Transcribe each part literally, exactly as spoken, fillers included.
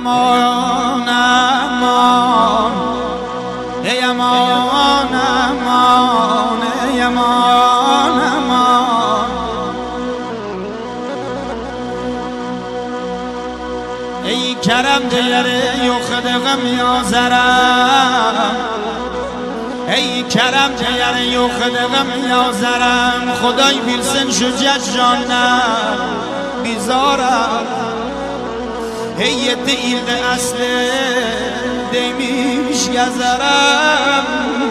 امان امان ای امان امان ای امان امان ای کرم دیره یخدقم یا زرم ای کرم دیره یخدقم یا زرم خدای بیلسن شجاع جانم بیزارم هی دیل ده اصل دیمیش گذرم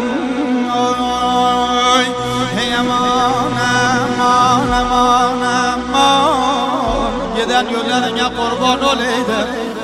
هی امان امان امان امان یدن یولن یا قربان اولیده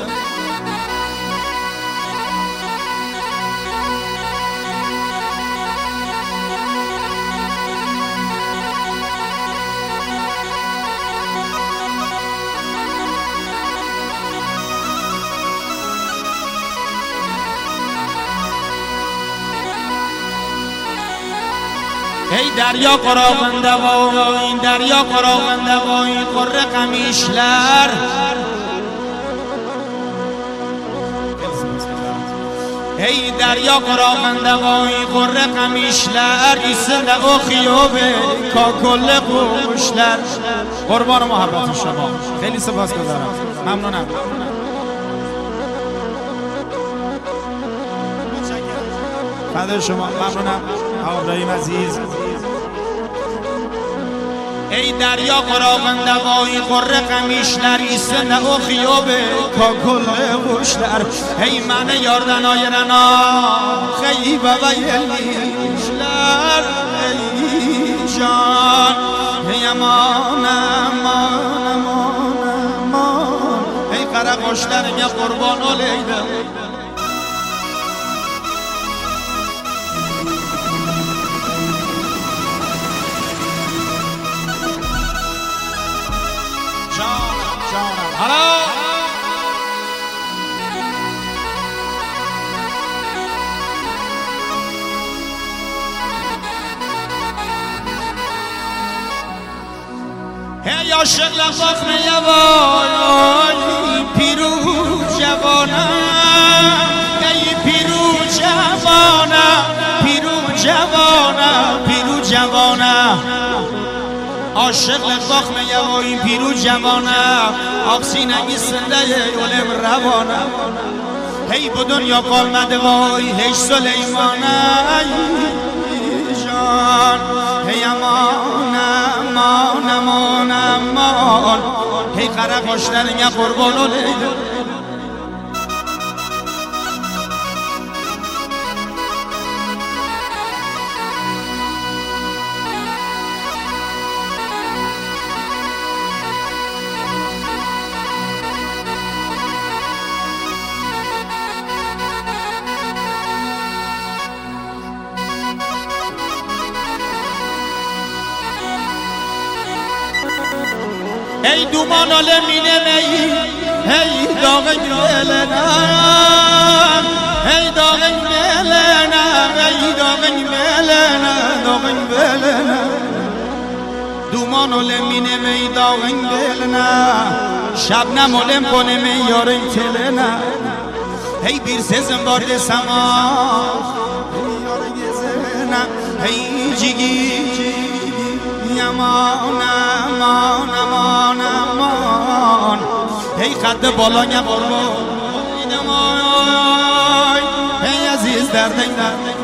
ای دریا قراغنده و این دریا قراغنده و این قره قمیشلر ای دریا قراغنده و این قره قمیشلر ایسن او خیابه کاکل قوشلر قربان محبت شما خیلی سپاس گذارم ممنونم فدای شما ممنونم آقا ابراهیم عزیز ای دریا قراغنده وای قره قمیشلر ایسن او خیابه کاکل قوشلر ای من یاردنای رنا خیبه و یلیشلر ای جان ای امان امان امان امان ای قره قوشلر یا قربان اولیده حالا هی عاشق لفاخ میوای پیرو جوانم ای پیرو جوانم پیرو جوانم پیرو جوانم عاشق لطفاخ میوای پیرو جوانم آقسی نگی سنده یولم روانم هی با دنیا قالمده وای هیچ سلیمانم جان هی امان امان امان امان هی خرق آشتر یا قربان و لیده ای دومان آله مینه می ای داغی ملنم ای داغی ملنم ای داغی ملنم داغی ملنم دومان آله مینه می داغی ملنم شب نمالم کنه می یارم تلنم ای بیر سزم بارد سما ای یارم زنم ای جیگی امان امان امان امان هی قد بالا یا قربان ای عزیز دردین